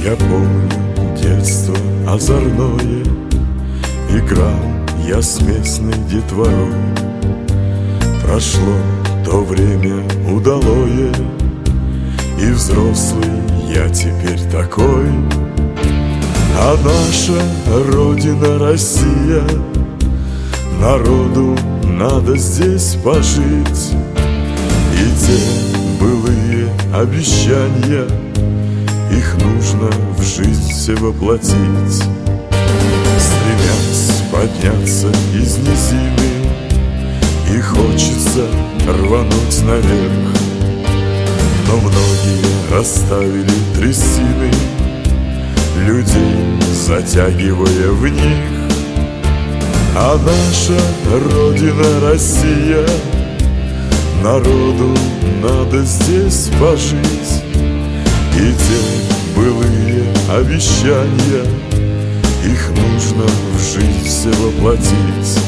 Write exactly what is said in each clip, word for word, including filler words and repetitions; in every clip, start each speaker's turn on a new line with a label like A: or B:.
A: Я помню детство озорное, играл я с местной детворой. Прошло то время удалое, и взрослый я теперь такой. А наша Родина Россия, народу надо здесь пожить. И те былые обещания, их нужно в жизнь все воплотить. Стремясь подняться из низины, и хочется рвануть наверх, но многие расставили трясины, людей затягивая в них. А наша Родина Россия, народу надо здесь пожить. И те былые обещания, их нужно в жизнь все воплотить.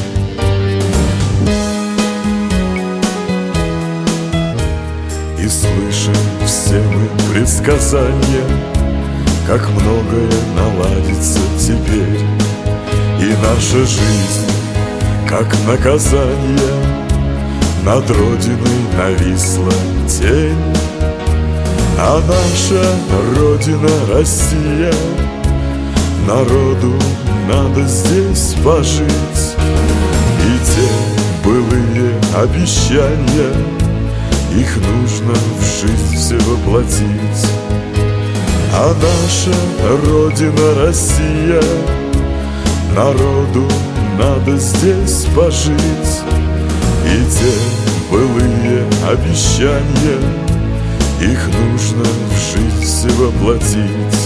A: И слышим все мы предсказания, как многое наладится теперь. И наша жизнь, как наказание, над Родиной нависла тень. А наша Родина Россия, народу надо здесь пожить. И те былые обещания, их нужно в жизнь все воплотить. А наша Родина Россия, народу надо здесь пожить. И те былые обещания, их нужно в жизнь все воплотить.